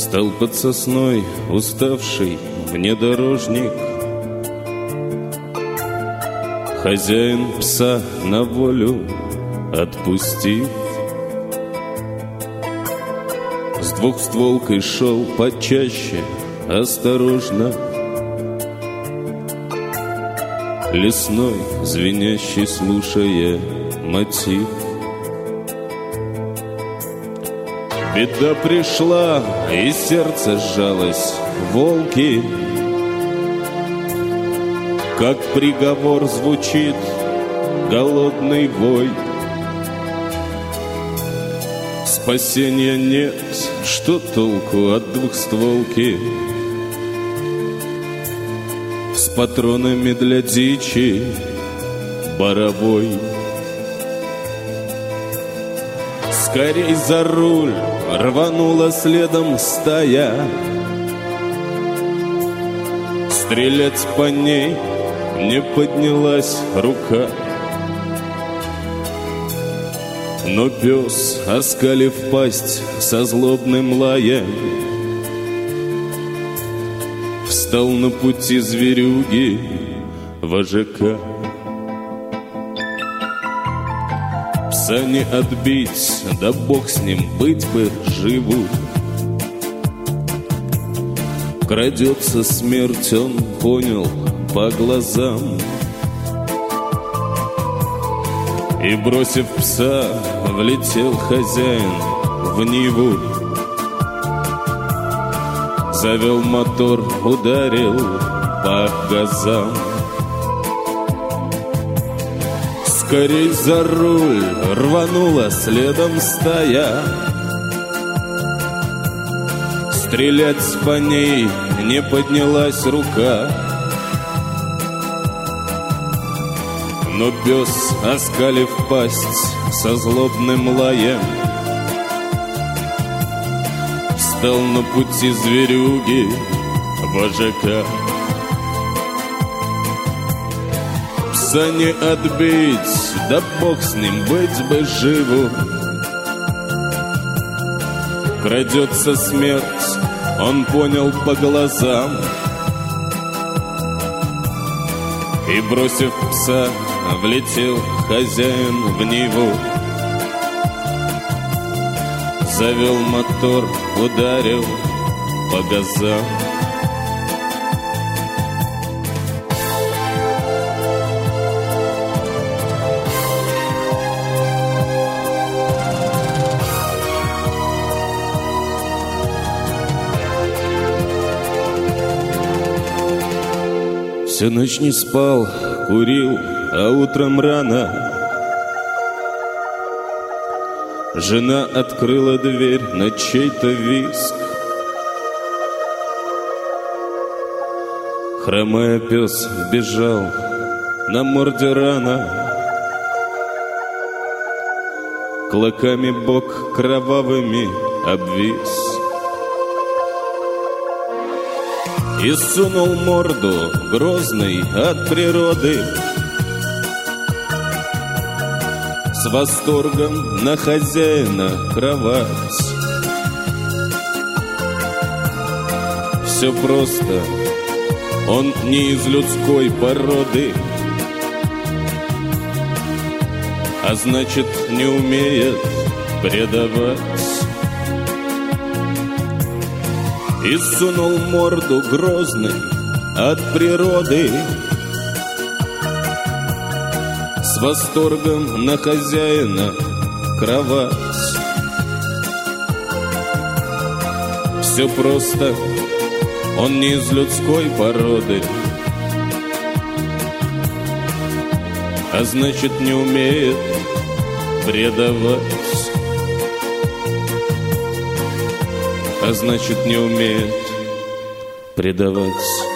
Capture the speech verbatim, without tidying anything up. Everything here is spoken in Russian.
Встал под сосной уставший внедорожник. Хозяин пса на волю отпустив, с двухстволкой шел почаще, осторожно. Лесной, звенящий, слушая мотив. Беда пришла, и сердце сжалось, волки. Как приговор звучит голодный вой. Спасения нет, что толку от двухстволки с патронами для дичи боровой. Скорей за руль рванула следом стая. Стрелять по ней не поднялась рука. Но пес, оскалив пасть со злобным лаем, встал на пути зверюги вожака. Пса не отбить, да бог с ним, быть бы живу. Крадется смерть, он понял по глазам. И, бросив пса, влетел хозяин в Ниву. Завел мотор, ударил по газам. Скорей за руль рванула следом стая. Стрелять по ней не поднялась рука. Но пес, оскалив пасть со злобным лаем, встал на пути зверюги вожака. Пса не отбить, да бог с ним, быть бы живу. Крадется смерть, он понял по глазам. И, бросив пса, влетел хозяин в Ниву. Завел мотор, ударил по газам. Всю ночь не спал, курил, а утром рано жена открыла дверь на чей-то визг. Хромая, пес бежал, на морде рана, клоками бок кровавыми обвис. И сунул морду грозный от природы, с восторгом на хозяина кровать. Все просто, он не из людской породы, а значит, не умеет предавать. И сунул морду грозный от природы, с восторгом на хозяина кровать. Все просто, он не из людской породы, а значит, не умеет предавать. А значит, не умеет предавать.